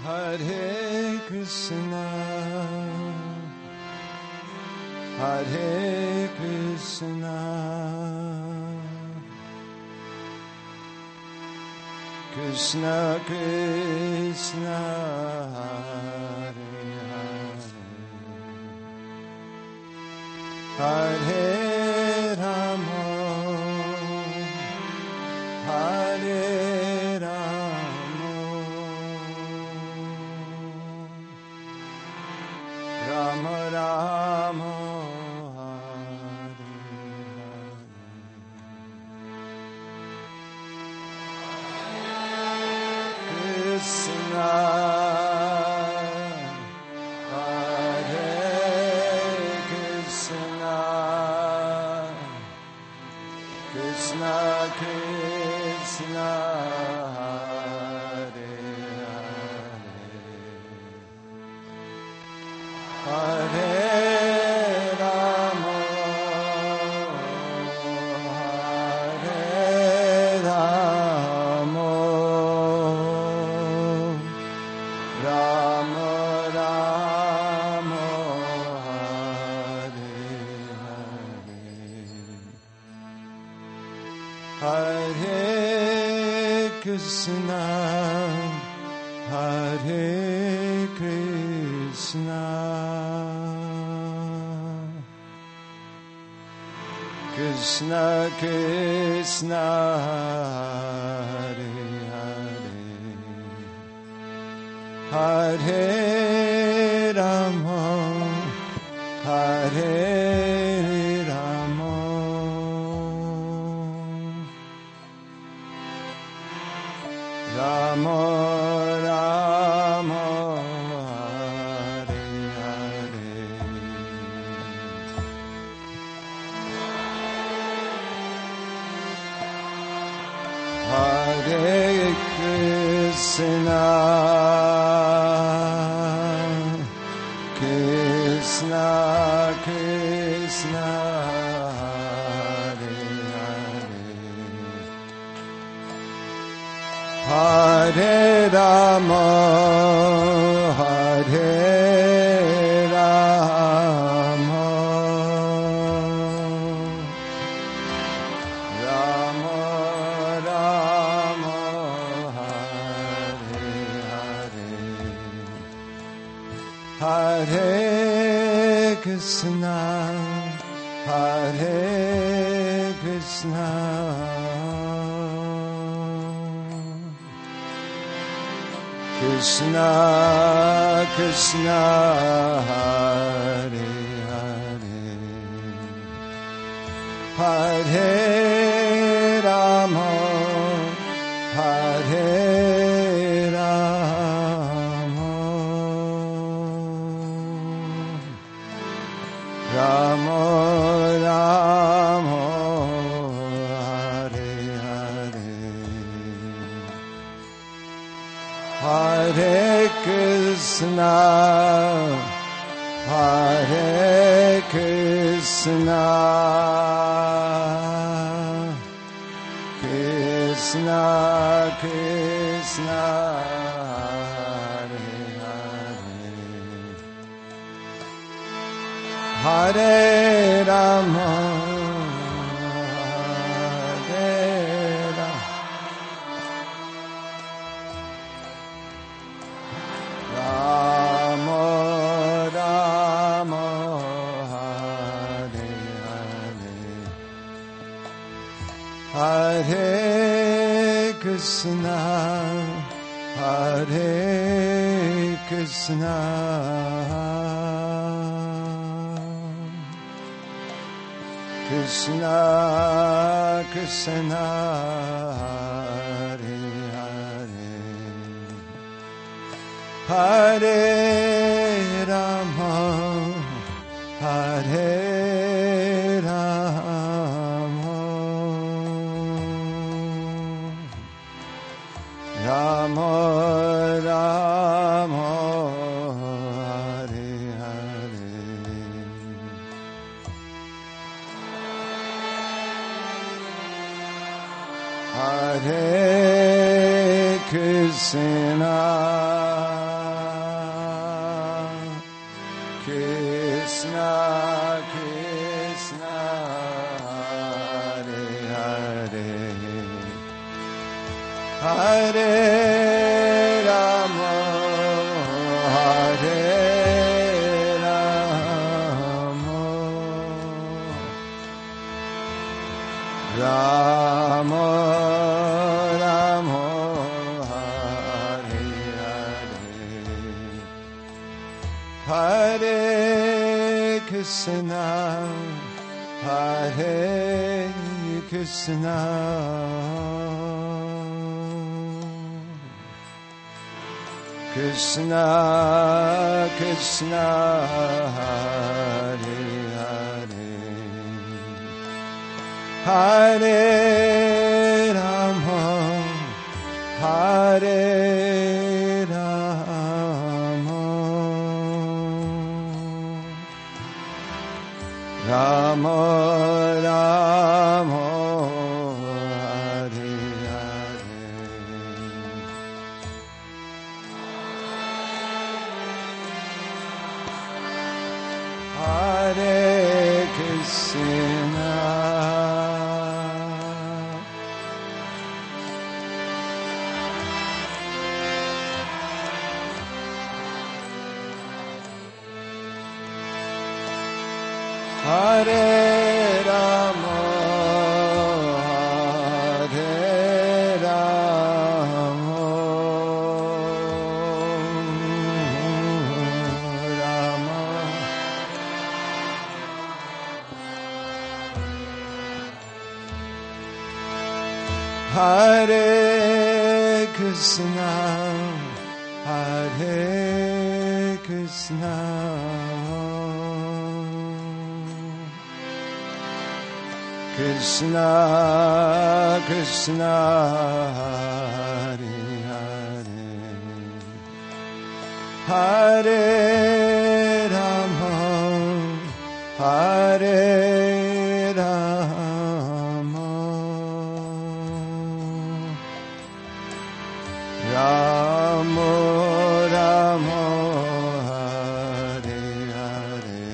Hare Krishna, Hare Krishna, Krishna Krishna, Hare Hare, Hare Rama, Hare Rama, Rama Rama, Hare Hare, Krishna, Hare Krishna, Krishna Krishna, Hare Hare, Hare Rama, Hare Rama, Rama Rama, Hare Hare, Hare Krishna, Hare Krishna, Krishna Krishna, Hare Hare, Hare Rama, Hare Rama, Rama Rama, Hare Hare, Hare Krishna, Krishna Krishna, Hare Hare, Hare Rama, Hare Rama, Rama Rama, Hare Hare, Hare Krishna, Hare Krishna, Krishna Krishna, Hare Hare, Hare Rama, Hare Rama, Rama Rama, Hare Hare, Hare Krishna, Hare Krishna, Krishna Krishna, Hare Hare, Hare Rama, Hare Rama, Rama Rama, Hare Hare, Hare Krishna, Hare Krishna, Krishna Krishna, Hare Hare, Hare Rama, Hare Rama, Rama Rama, Hare Hare, Hare Krishna, Krishna Krishna Hare Hare Hare Rama Hare Rama Rama Rama Hare Hare Hare Krishna Hare Krishna Krishna Krishna Hare Hare Hare Rama Hare Rama Rama Rama Hare Hare Hare Krishna Hare Rama Hare Rama Rama Hare Krishna Hare Krishna Krishna Krishna Hare Hare Hare Rama Hare Rama Rama Rama Hare Hare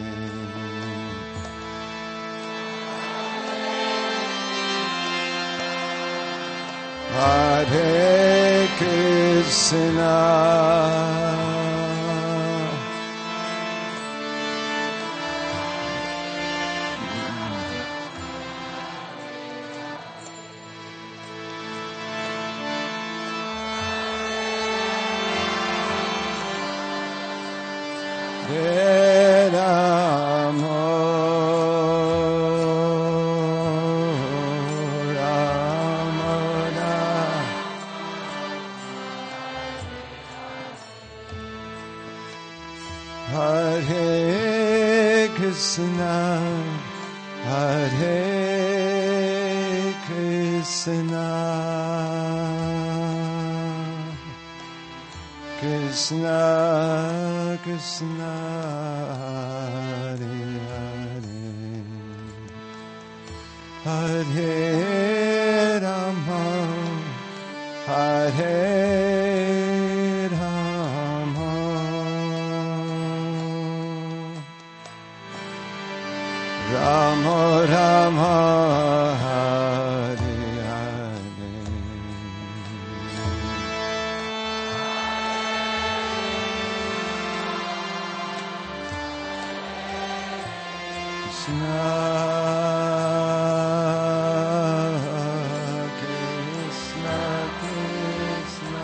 Hare Krishna Hare Rama Hare Krishna Hare Krishna Krishna Krishna Hare Hare Hare Rama Hare Rama Rama Rama Hare Hare Krishna Krishna Krishna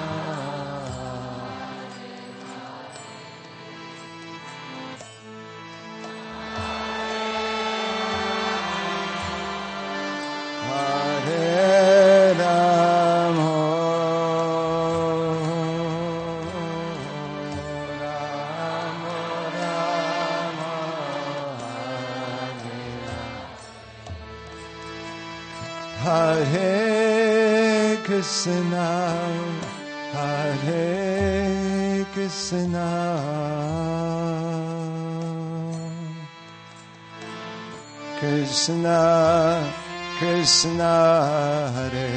Hare Rama Rama Rama Hare Krishna Hare Krishna Krishna Krishna Hare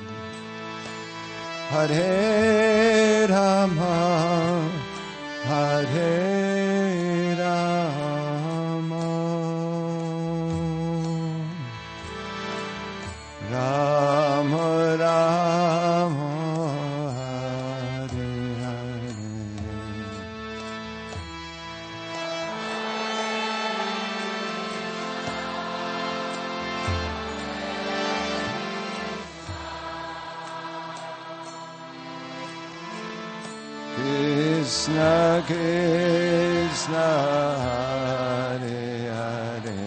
Hare Hare Rama Hare Krishna Krishna Hare Hare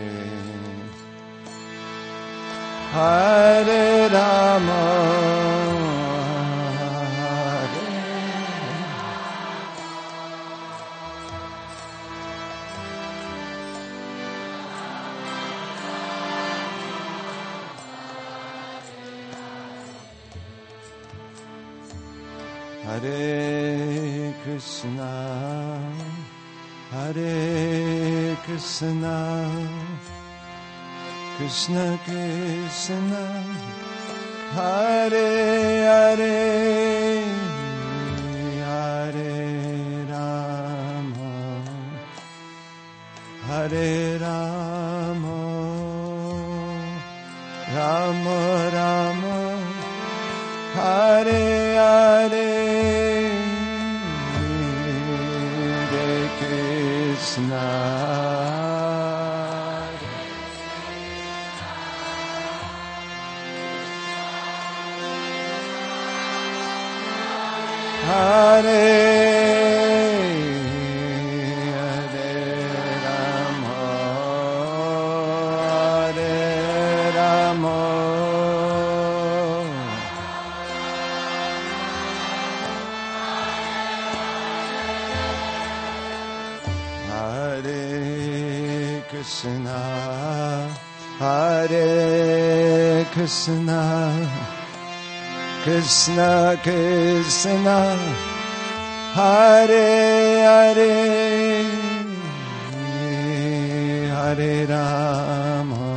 Hare Rama Hare Krishna, Hare Krishna, Krishna Krishna, Hare Hare, Hare Rama, Hare Rama, Rama Rama, Hare Hare. Krishna Hare Hare Rama Hare Rama Krishna, Hare Krishna, Krishna Krishna, Hare Hare, Hare Rama,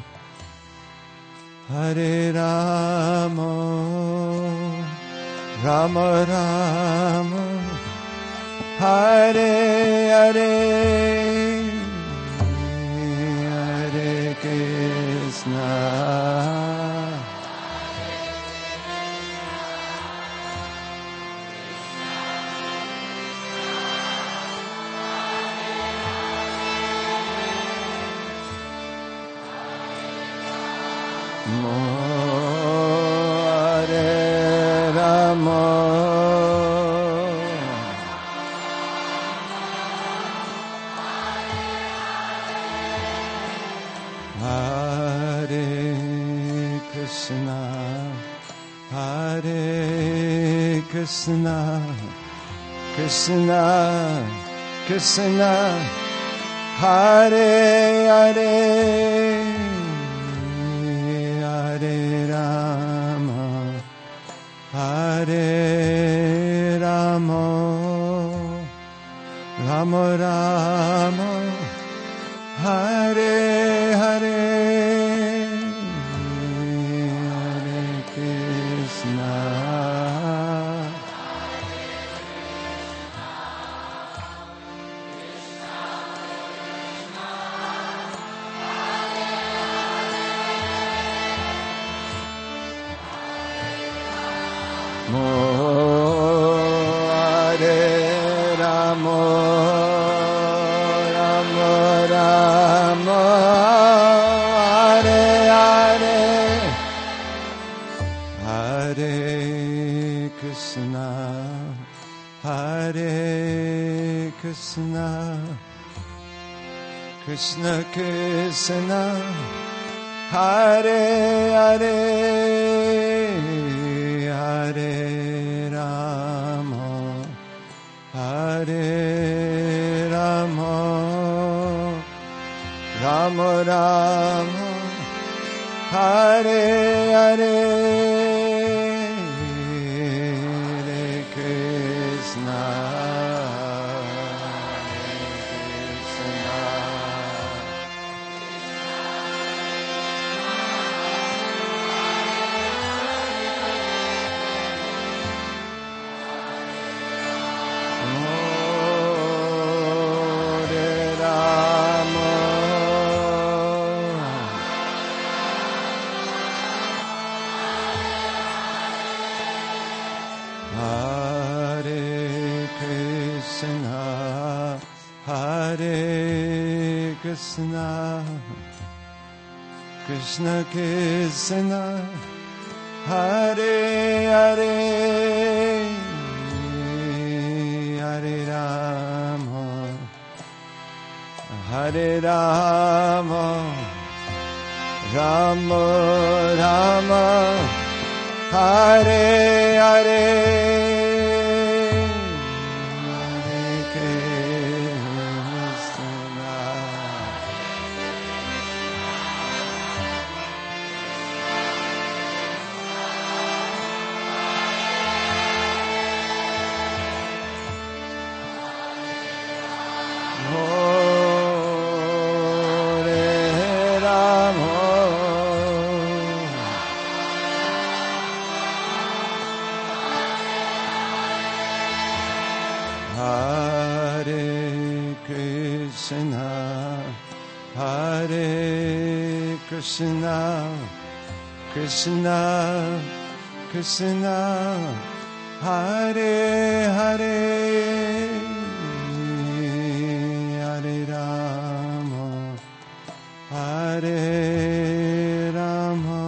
Hare Rama, Rama Rama, Hare Hare. Krishna Hare Rama Krishna, Hare Krishna, Krishna Krishna, Hare Hare, Hare Rama, Hare Rama, Rama Rama, Hare Hare. Hare Rama, Rama Rama, Hare Hare, Hare Krishna, Hare Krishna, Krishna Krishna, Hare Hare, Hare Rama, Hare Rama, Rama Rama, Hare Hare, Hare Krishna, Hare Krishna Krishna, Hare Hare, Hare Rama, Hare Rama, Rama Rama, Hare Hare, Hare Krishna. Krishna, Krishna, Krishna, Hare Hare, Hare Rama, Hare Rama,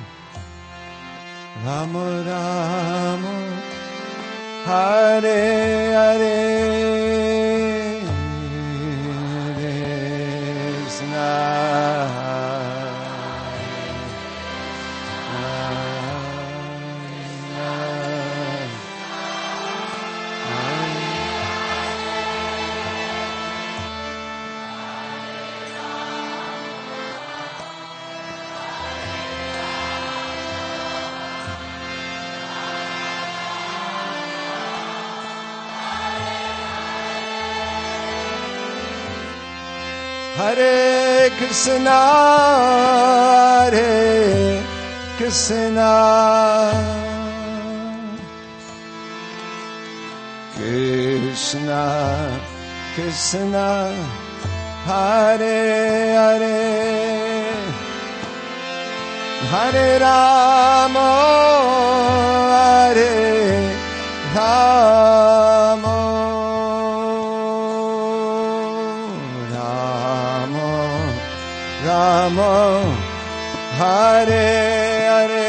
Rama Rama, Hare Hare, Krishna. Hare Krishna, Hare Krishna, Krishna Krishna, Hare Hare, Hare Rama, Hare Rama. Rama, Hare Hare,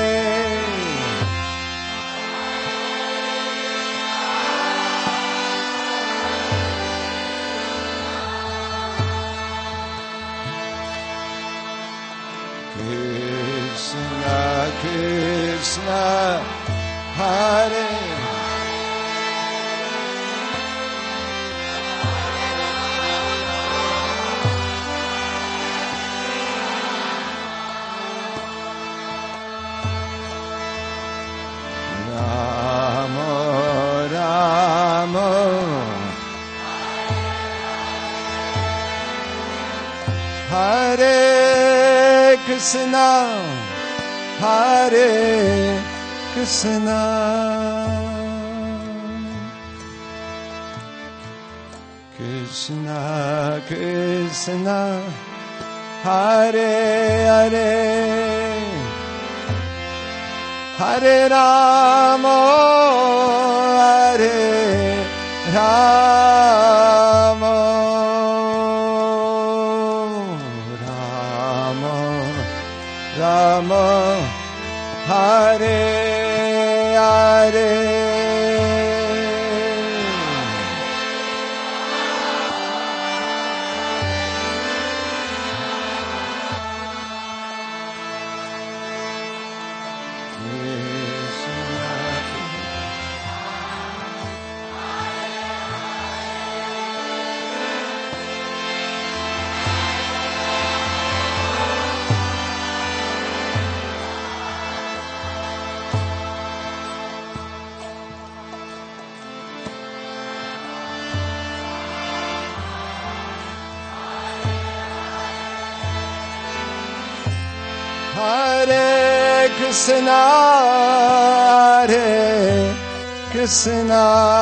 Krishna Krishna, Hare Hare Krishna, Hare Krishna, Krishna Krishna, Hare Hare, Hare Rama, Hare Rama. Rama, Hare Hare, Hare Krishna, Hare Krishna,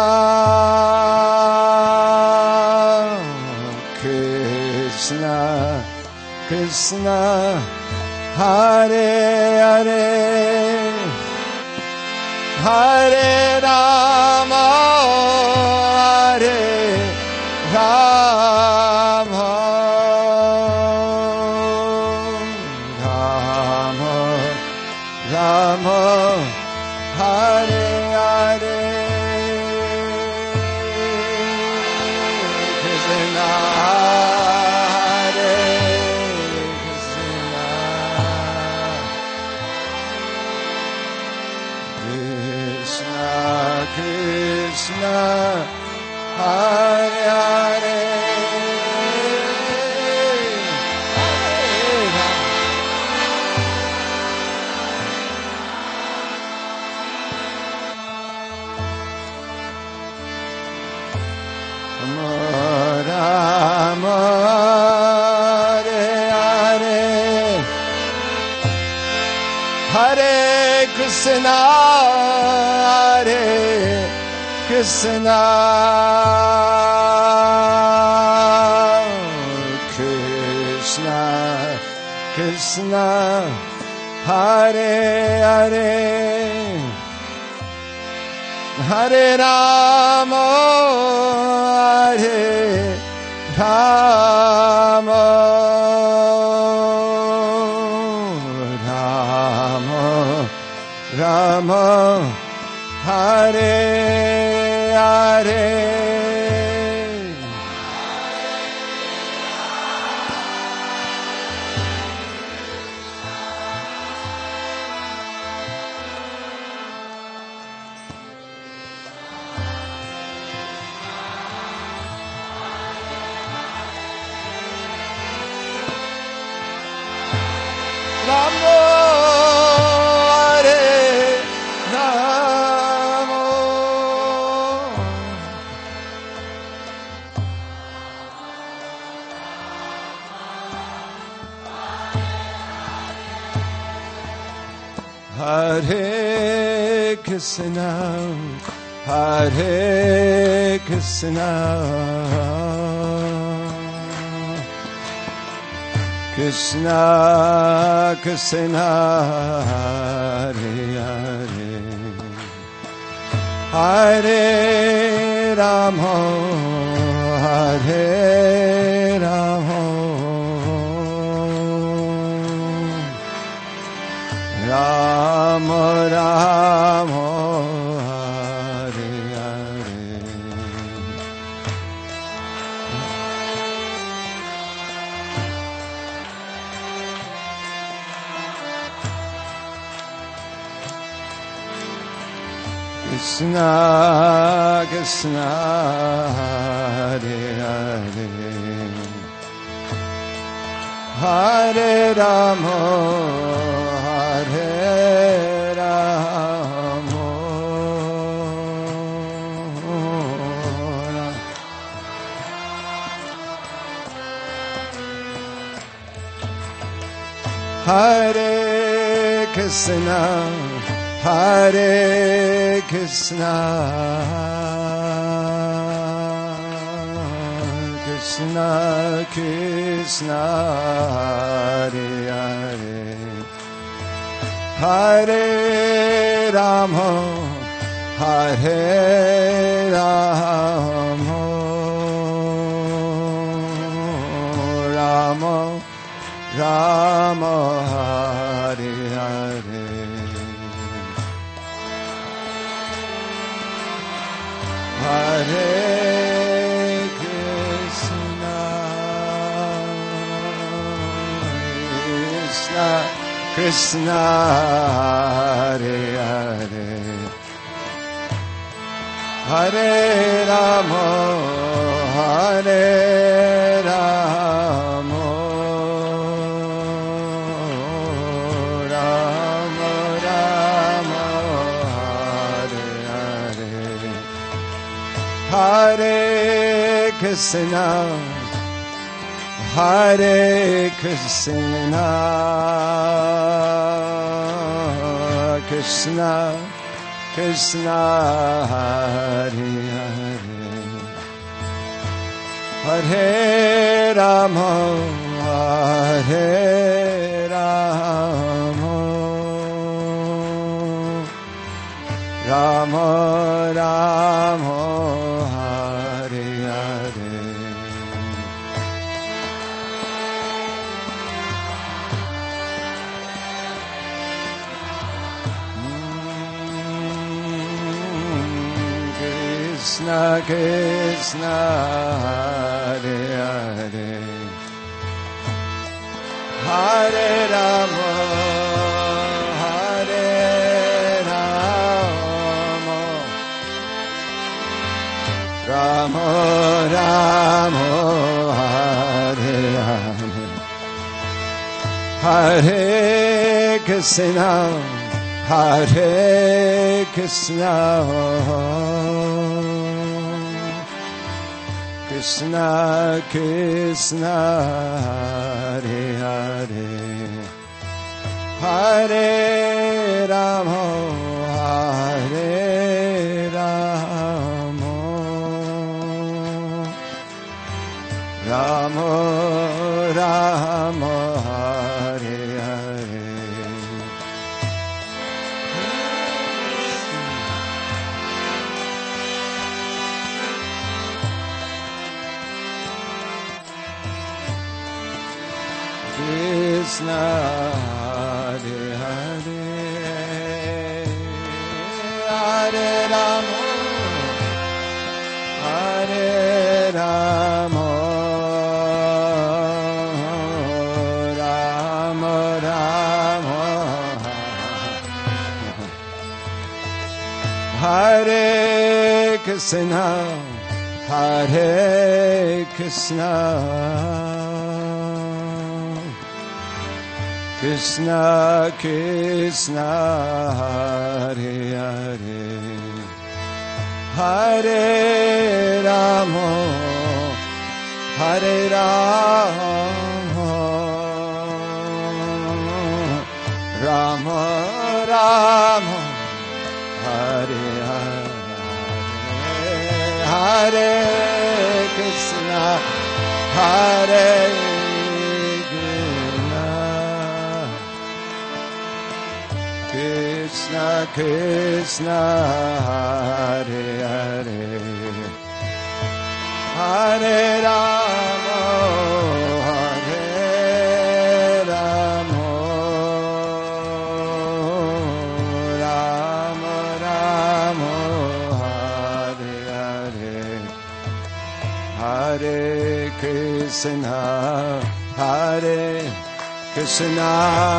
Krishna Krishna, Hare Hare, Hare Rama, Hare Rama. Hare Hare Krishna Hare Krishna Krishna Hare Hare Rama Hare Hare Hare Krishna Hare Krishna Krishna Krishna Hare Hare Hare Rama Hare Rama Rama Rama Hare Hare Ramo Hare Ramo Hare Krishna Hare Krishna Krishna Krishna Hare Hare Hare Rama Hare Rama Rama Rama Hare Hare Krishna Krishna Hare Hare Hare Rama Hare Rama Hare Krishna Hare Krishna Krishna Krishna Hare Hare Hare Rama Hare Rama Rama Rama Hare Hare Hare Krishna Krishna Krishna Hare Hare Hare Rama Hare Rama Rama Rama Hare Hare Hare Krishna Hare Krishna Krishna Krishna Hare Hare Hare Rama Hare Rama Rama Rama Hare Hare Krishna Krishna Hare Hare Hare Rama Hare Rama Rama Rama Hare Hare Hare Krishna Hare Krishna Krishna Krishna Hare Hare Hare Rama Hare Rama Rama Rama Hare Hare Krishna Hare Hare Hare Rama Hare Rama Rama Rama Hare Krishna Hare Krishna Krishna Krishna Hare Hare Hare Rama Hare Rama Rama Rama Hare Hare Hare Krishna Hare Krishna Krishna Hare Hare Hare Rama Hare Rama Rama Rama Hare Hare Hare Krishna Hare Krishna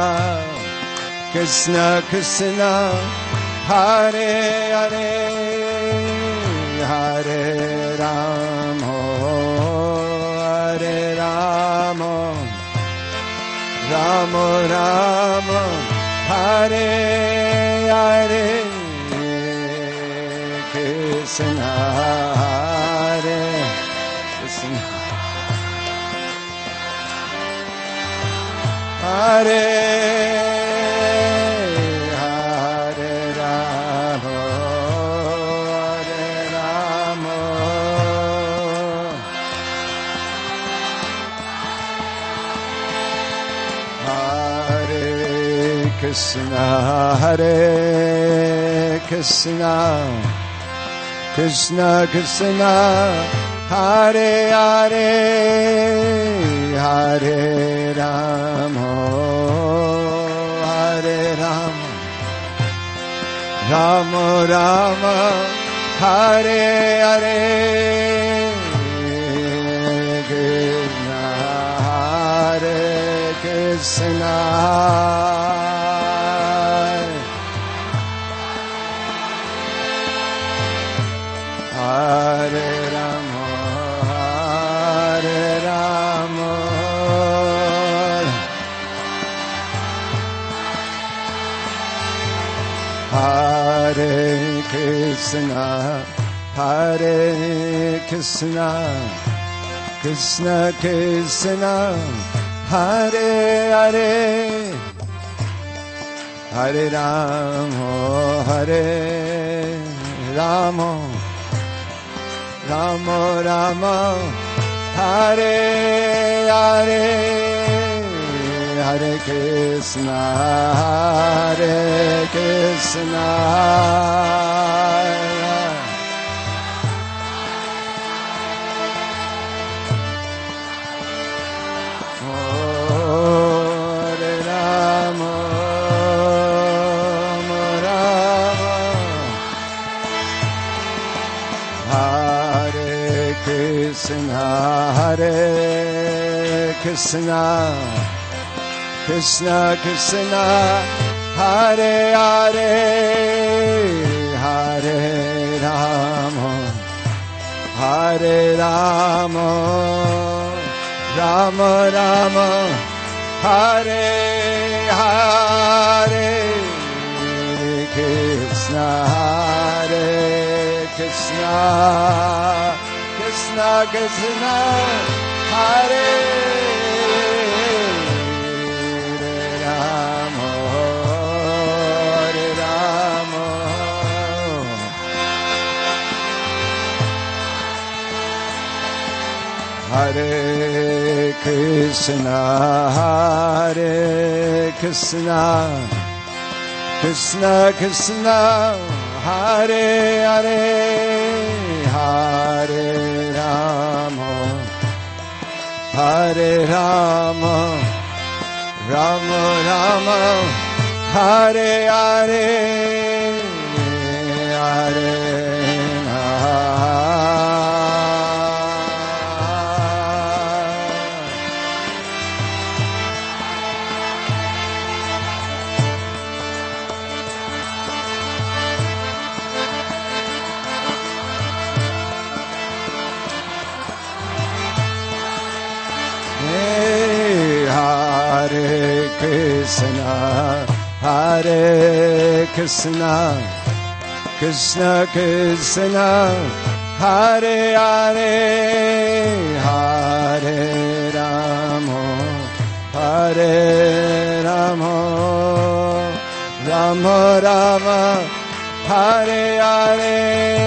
Krishna Krishna Hare Hare Hare Rama Hare Rama Rama Rama Hare Hare Krishna Hare Krishna Hare Krishna Hare Krishna Krishna Krishna Hare Hare Hare Rama Hare Rama Rama Rama Hare Hare Krishna Hare Krishna Hare Rama Hare Rama Hare Krishna Hare Krishna Krishna Krishna Hare Hare Hare Rama Hare Rama Rama Rama Hare Hare Hare Krishna Hare Krishna Hare Rama Rama Rama Krishna, Hare Krishna, Krishna Krishna, Hare Hare, Hare Rama, Hare Rama, Rama Rama, Hare Hare, Krishna, Hare Krishna, Krishna Krishna, Hare Rama, Hare Rama. Hare Krishna, Hare Krishna, Krishna Krishna, Hare Hare, Hare Rama, Hare Rama, Rama Rama, Hare Hare, Hare Krishna, Hare Krishna, Krishna Krishna, Hare Hare, Hare Rama, Hare Rama, Rama Rama, Hare Hare.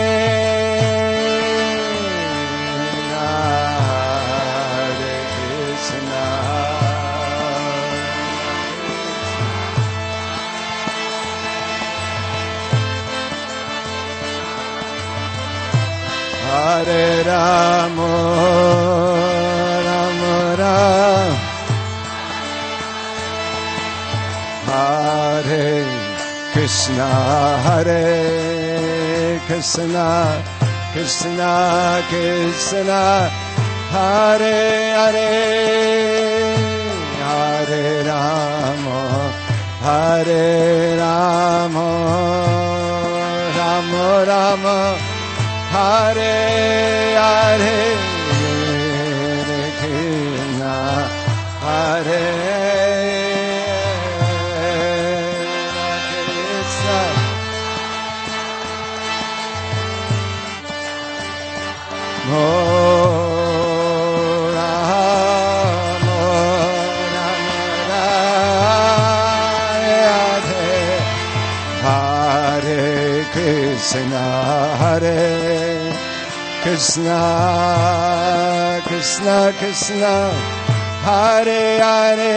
Hare Rama, Rama Rama, Hare Krishna, Hare Krishna, Krishna Krishna, Hare Hare, Hare Rama, Hare Rama, Rama Rama, Hare Hare, Krishna, Hare Krishna, Hare Krishna, Hare Krishna, Krishna Krishna, Hare Hare,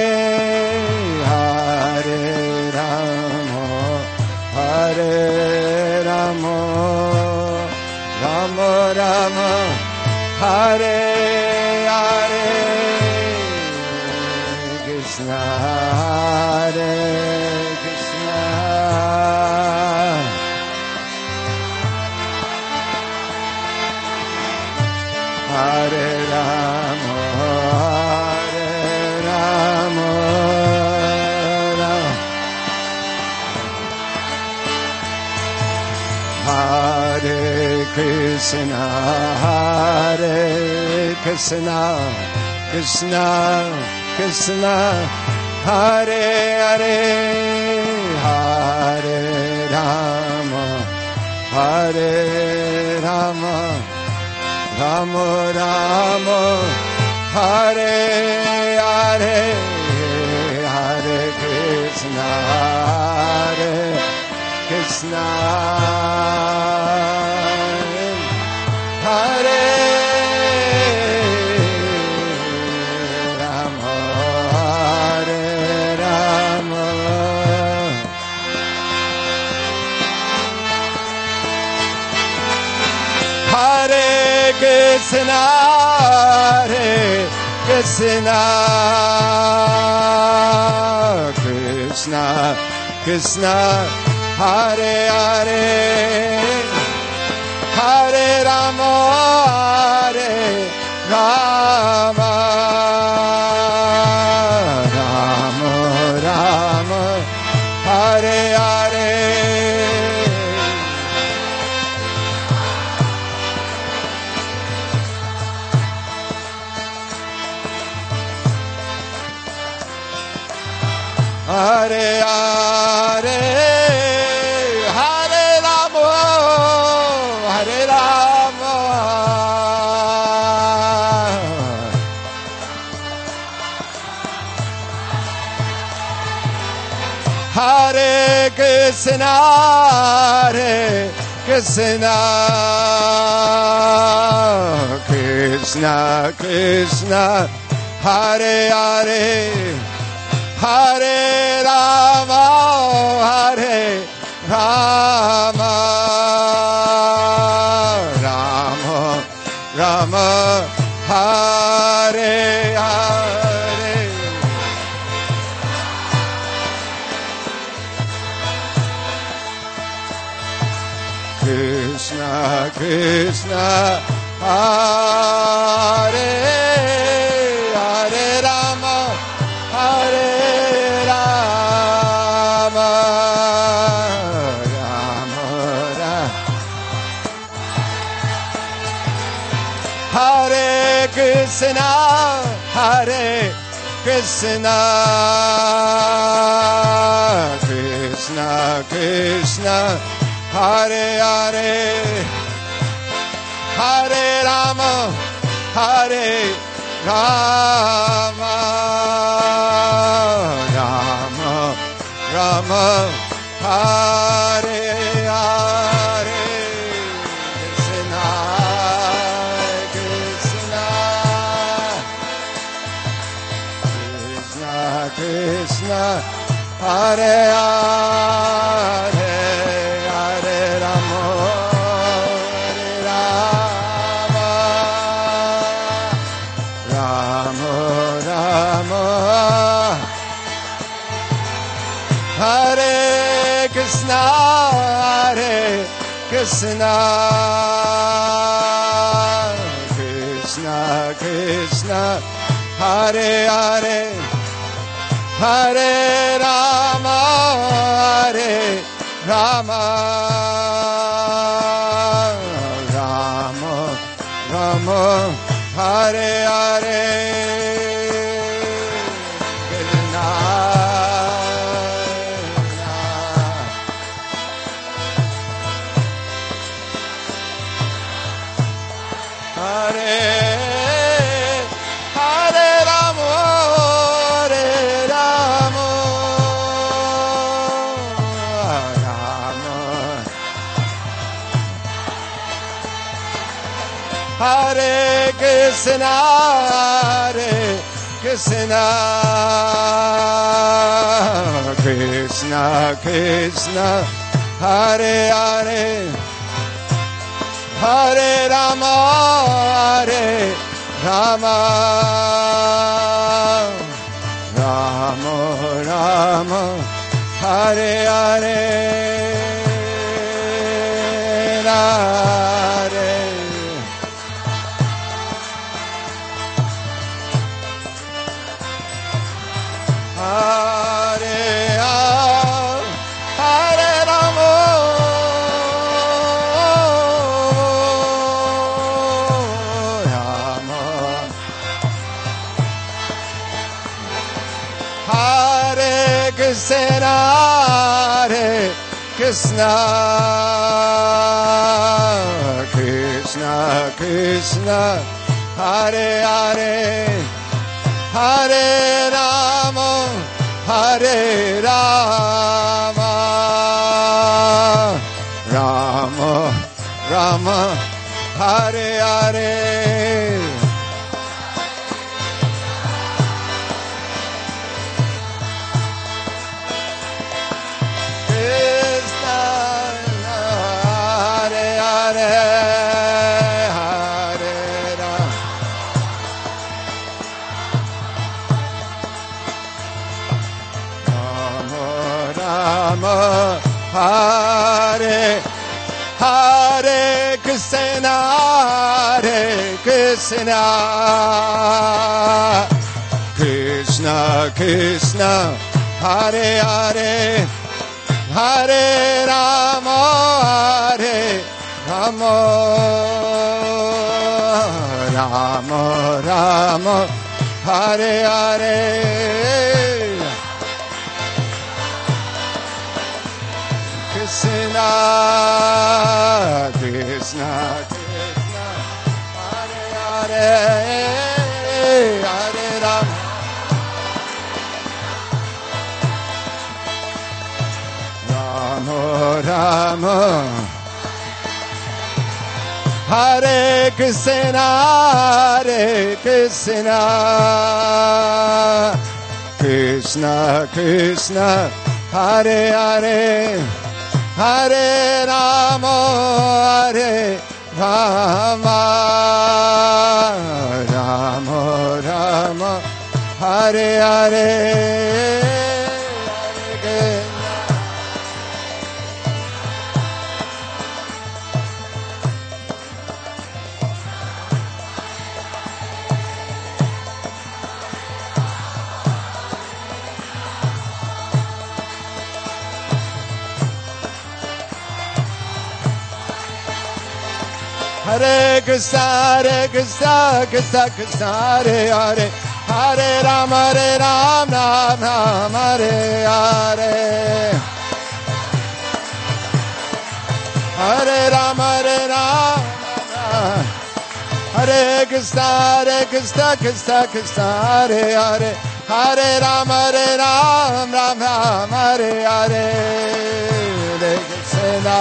Hare Rama, Hare Rama, Rama Rama, Hare Hare, Krishna, Hare Krishna. Hare Rama, Hare Rama, Hare Krishna, Hare Krishna, Krishna Krishna, Hare Hare, Hare Rama, Hare Rama, Rama Rama, Hare Hare, Hare Krishna, Hare Krishna, Hare Rama, Hare Rama. Hare Krishna, Hare Krishna, Krishna Krishna, Hare Hare, Hare Rama, Hare Krishna, Hare Krishna, Krishna Krishna, Hare Hare, Hare Rama, Hare Rama, Rama Rama, Hare Hare. Krishna Krishna, Hare Hare Rama, Hare Rama, Rama Rama, Hare Krishna, Hare Krishna, Krishna Krishna, Hare Hare, Hare Rama, Hare Rama, Rama Rama, Hare Hare, Krishna Krishna, Krishna Krishna, Hare Hare, Hare Rama, Hare Rama, Rama Rama, Hare Krishna, Hare Krishna, Krishna Krishna, Hare Hare, Hare Rama, Hare Rama, Rama Rama, Hare Hare, Krishna, Hare Hare Rama, Hare Rama, Rama, Hare Krishna, Hare Krishna, Krishna Krishna, Hare Hare, Hare Rama, Hare Rama, Rama Rama, Hare Hare, Hare. Hare Hare Rama, Rama, Hare Krishna, Hare Krishna, Krishna Krishna, Hare Hare, Hare Rama, Hare Rama, Rama Rama, Hare Hare, Krishna, Hare Hare, Hare Rama, Rama, Hare Hare Krishna, Hare Krishna, Krishna Krishna, Hare Hare, Hare Rama, Hare Rama, Rama Rama, Hare Hare, Krishna Krishna Krishna, Hare Hare, Hare Rama, Rama Rama, Hare Krishna, Hare Krishna, Krishna Krishna, Hare Hare, Hare Rama, Hare Rama, Rama Rama, Hare Hare, Hare Hare Krishna, Hare Krishna, Krishna Krishna, Hare Hare, Hare Rama, Ram Ram, Hare Hare, Hare Rama, Hare Krishna, Krishna Krishna, Hare Hare, Hare Rama, Ram Ram, Hare Hare, Hare Krishna.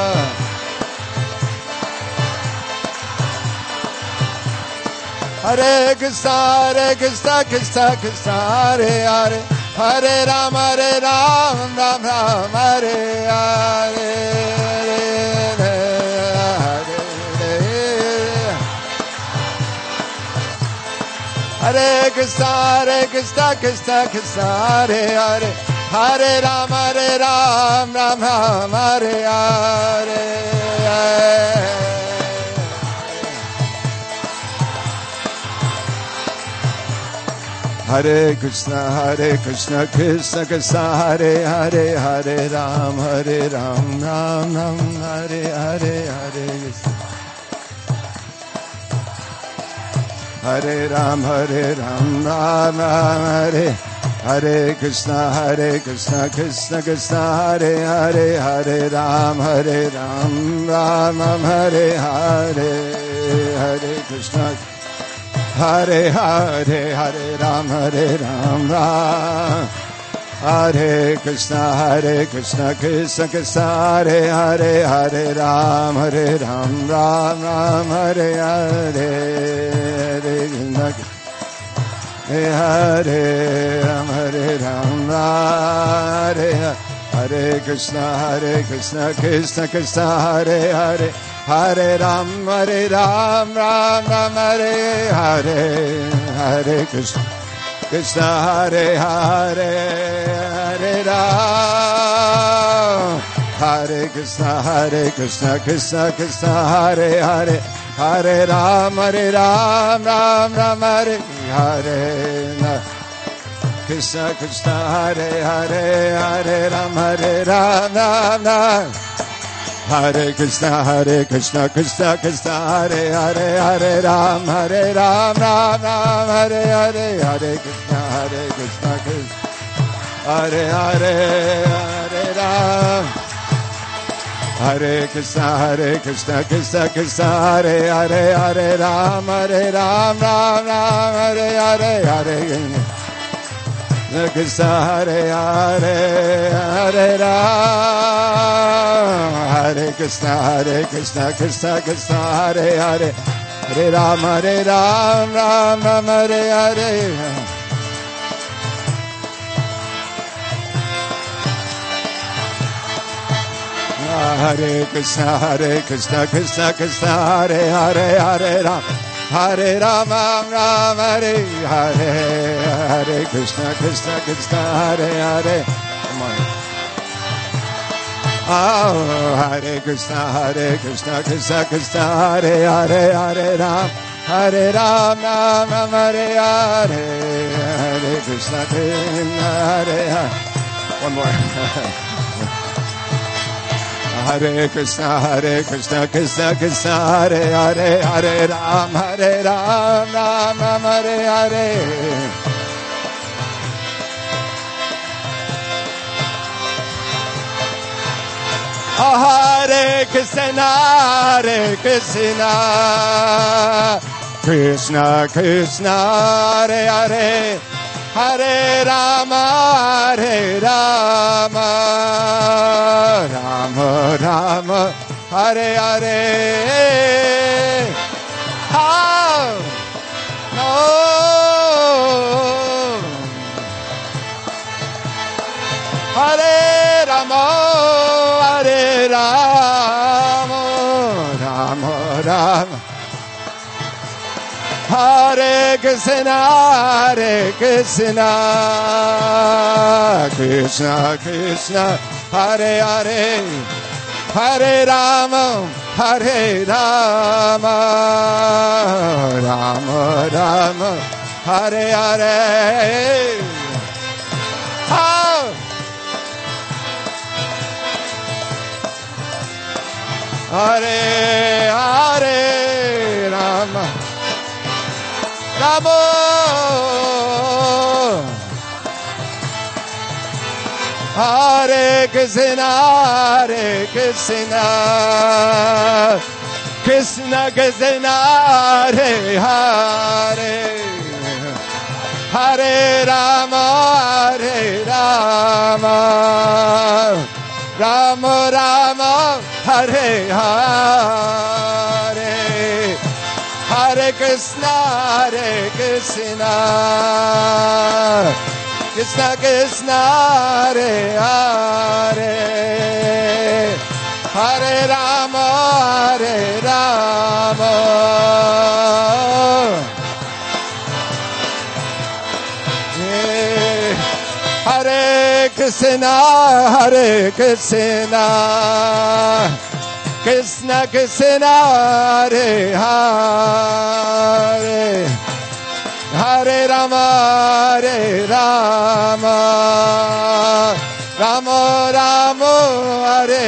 Hare Krishna, Krishna Krishna, Hare Hare, Hare Rama, Ram Ram, Hare Hare, Hare Krishna, Krishna Krishna, Hare Hare, Hare Rama, Ram Ram, Hare Hare. Hare Krishna, Krishna Krishna, Hare Hare, Hare Ram, Ram Ram, Hare Hare, Hare Krishna. Hare Ram, Ram Ram, Hare Krishna, Krishna Krishna, Hare Hare, Hare Ram, Ram Ram, Hare Hare, Hare Krishna. Hare Hare, Hare Ram, Ram, Hare Krishna, Krishna Krishna, Hare Hare, Hare Ram, Ram Ram, Hare Hare, Hare Krishna, Hare Ram, Hare Hare Krishna, Krishna Krishna, Hare Hare, Hare Ram, Ram Ram, Hare Hare, Hare Krishna, Krishna Hare Hare, Hare Ram, Hare Krishna, Krishna Krishna, Hare Hare, Hare Ram, Ram Ram, Hare Hare, Krishna Krishna, Hare Hare, Hare Ram, Ram Ram. Hare Krishna, Krishna Krishna, Hare Hare, Hare Ram, Ram Ram, Hare Hare, Hare Krishna, Krishna Hare Hare, Hare Ram. Hare Krishna, Krishna Krishna, Hare Hare, Hare Ram, Ram Ram, Hare Hare, Hare Krishna, Hare Hare, Hare Ram. Hare Krishna, Krishna Krishna, Hare Hare, Hare Ram, Ram Ram, Hare Hare. Hare Krishna, Krishna Krishna, Hare Hare, Hare Ram, Ram, Hare Hare, Hare Krishna, Krishna Hare Hare. Come on. Oh, Hare Krishna, Krishna Krishna, Hare Hare, Hare Ram, Ram, Hare Hare, Hare Krishna, Hare Hare. One more. Hare Krishna, Krishna Krishna, Hare Hare, Hare Ram, Ram, Hare Hare. Hare Krishna, Krishna Krishna, Hare Hare, Hare Rama, Hare Rama, Rama Rama, Hare Hare. Hare Rama, Hare Rama, Rama Rama. Hare Krishna, Hare Krishna, Krishna Krishna, Hare Hare, Hare Rama, Hare Rama, Rama Rama, Hare Hare. Hare Hare Rama, Rama, Hare Krishna, Hare Krishna, Krishna Krishna, Hare Hare, Hare Rama, Hare Rama, Rama Rama, Hare Hare, Hare Krishna, Hare Krishna, Krishna Krishna, Hare Hare, Hare Rama, Hare Rama. Hare Krishna, Hare Krishna, Krishna Krishna, Hare Hare, Hare Rama, Hare Rama, Rama Rama, Hare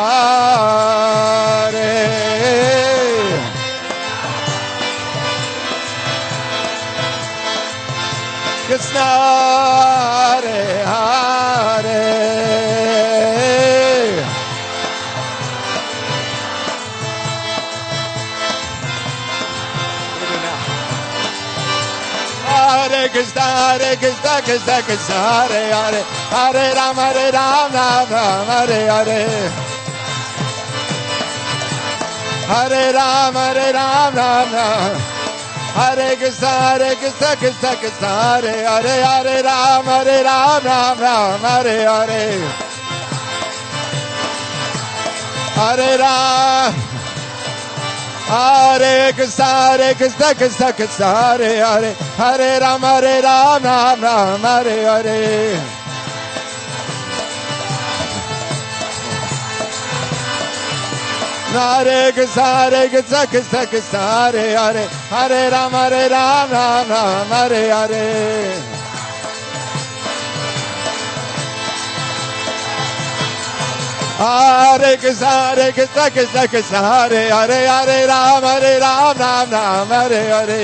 Hare. Krishna, Hare Hare. Hare Krishna, Hare Krishna, Krishna Krishna, Hare Hare, Hare Rama, Rama Rama, Hare Hare, Hare Rama, Rama Rama, Hare Krishna, Krishna Krishna, Hare Hare, Hare Rama, Rama Rama, Hare Hare, Hare Rama, Hare Krishna, Krishna Krishna, Hare Hare, Hare Rama, Rama Rama, Hare Hare. Hare Krishna, Krishna Krishna, Hare Hare, Hare Rama, Rama Rama, Hare Hare. Hare Krishna, Krishna Krishna, Hare Hare, Hare Rama, Rama Rama, Hare Hare.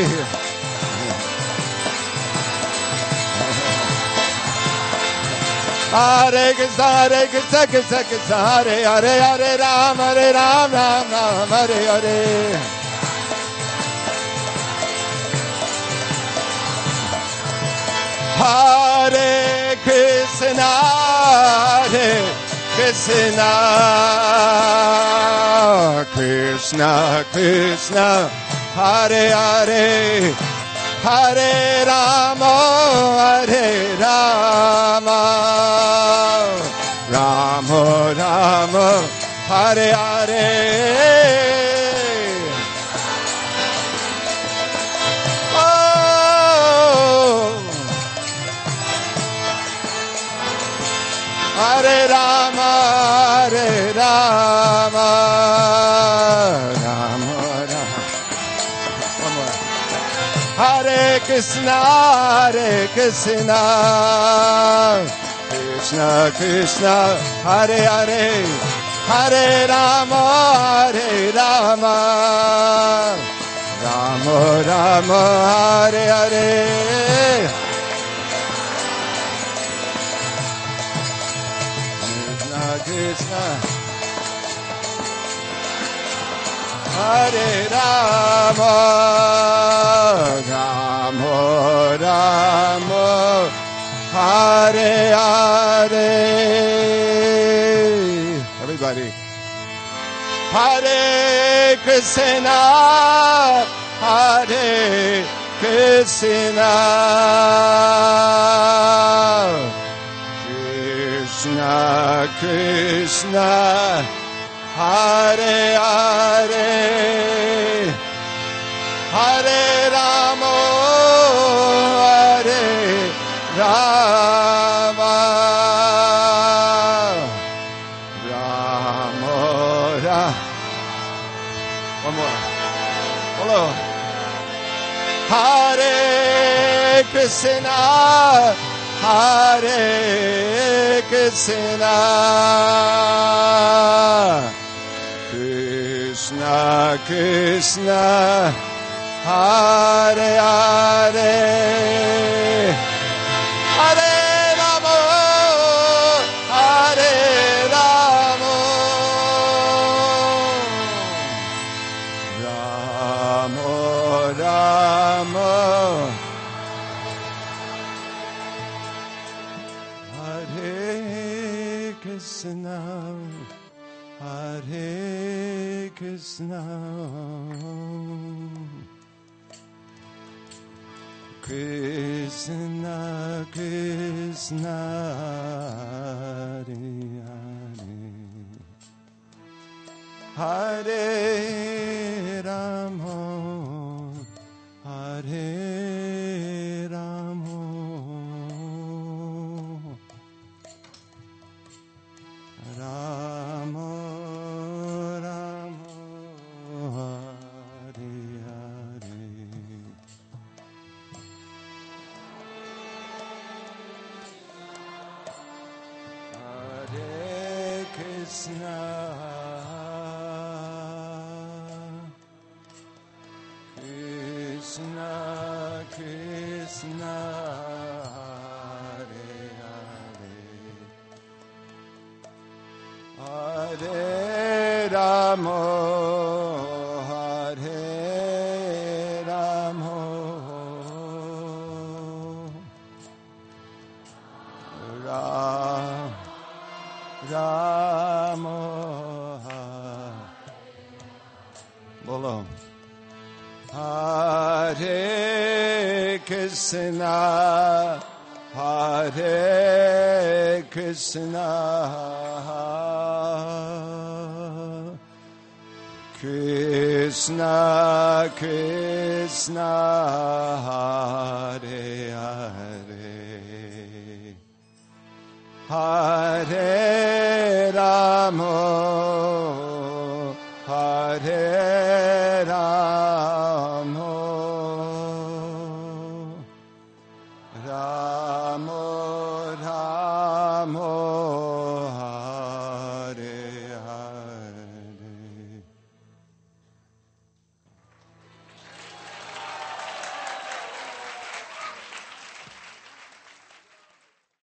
Hare Krishna, Krishna Krishna, Hare Hare, Hare Rama, Rama Rama, Hare Hare. Hare Krishna, Hare Krishna, Krishna Krishna, Hare Hare, Hare Rama, Hare Rama, Rama Rama, Hare Hare. Hare Rama, Hare Rama, Rama Rama. One more. Hare Krishna, Hare Krishna, Krishna Krishna, Hare Hare, Hare Rama, Hare Rama, Rama Rama, Hare Hare. Krishna, Hare Rama, Rama Rama, Hare Hare. Everybody. Hare Krishna, Hare Krishna, Krishna Krishna, Hare Hare, Hare Rama, Hare Rama, Rama Rama. One more. Hello. Hare Krishna, Hare Krishna, Krishna Krishna, Hare Hare, Hare Rama, Hare Rama, Rama Rama, Hare Krishna, Hare Krishna, Krishna Krishna, Hare Hare, Hare Rama, Hare Rama, Rama Rama, Hare Hare. Hare Krishna, Krishna Krishna, Hare Hare, Hare Rama, Hare Rama, Rama, Bolo. Hare Krishna, Hare Krishna, Krishna Krishna, Hare Hare, Hare Rama, Hare Rama,